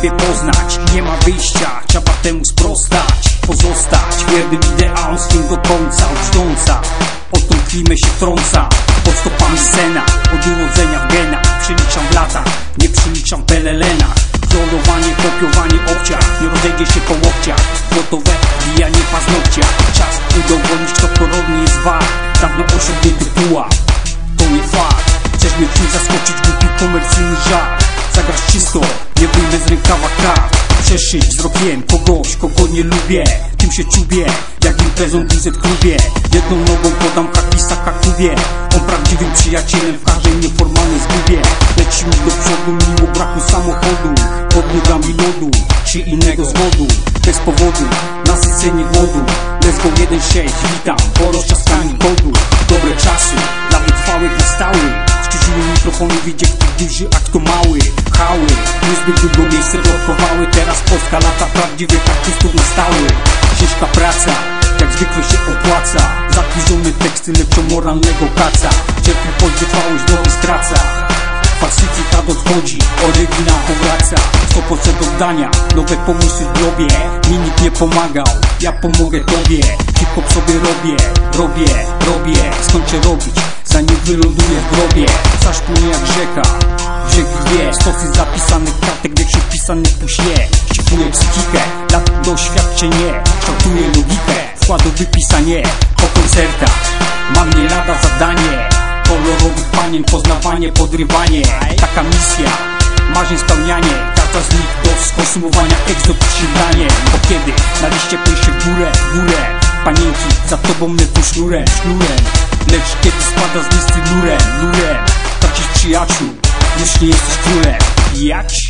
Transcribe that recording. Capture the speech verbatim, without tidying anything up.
siebie poznać. Nie ma wyjścia, trzeba temu sprostać. Pozostać wiernym ideałom swym do końca. Uczcząca, o tą klimę się wtrąca. Pod stopami sena, od urodzenia w genach. Przeliczam w latach, nie przeliczam w L L N-ach. Trollowanie, kopiowanie obciach, nie rozejdzie się po łokciach. Gotowe bijanie paznokcia. Czas udowodnić, kto porodny jest wart. Dawno osiągnięty pułap, to nie fakt. Chcesz mnie czymś zaskoczyć, głupi komercyjny żart. Zagrać czysto, nie wyjmę z rękawa kart. Przeszyć wzrokiem kogoś, kogo nie lubię. Tym się czubię, jak imprezą w W Z klubie. Jedną nogą podam hakisa kakubie. On prawdziwym przyjacielem w każdej nieformalnej zgubie. Lecimy do przodu mimo braku samochodu. Pod nogami lodu, czy innego zwodu. Bez powodu, nasycenie głodu. Let's go jeden sześć, witam, po rozczaskaniu kodu. Dobre czasy, dla wytrwałych na stałe. Szczyciły mikrofonu, widzie kto duży, a kto mały. Hały, niezbyt długo miejsce blokowały. Teraz Polska lata prawdziwych artystów na stałe. Ciężka praca, jak zwykle się opłaca. Zakurzone teksty leczą moralnego kaca. Cierpliwość, wytrwałość drogi straca. Falsyfikat odchodzi, oryginał powraca. sto procent oddania, nowe pomysły w globie. Mi nikt nie pomagał, ja pomogę tobie. Hip-hop sobie robię, robię, robię. Skończę robić, zanim wyląduję w grobie. Zaś płynie jak rzeka, brzeg wie. Stosy zapisanych kartek, wiek przypisany puśnie. Ścipuję psychikę, lat doświadczenie. Kształtuję logikę, wkładu wypisanie. Po koncertach mam nie lada zadanie. Kolorowych panien, poznawanie, podrywanie. Taka misja, marzeń spełnianie. Każda z nich do skonsumowania, tekst do posiadania. Bo kiedy na liście pójście w górę, w górę. Panienki, za tobą lecą sznurem, sznurem. Lecz kiedy spada z listy nurem, nurem. Tracisz przyjaciół, już nie jesteś królem. Jak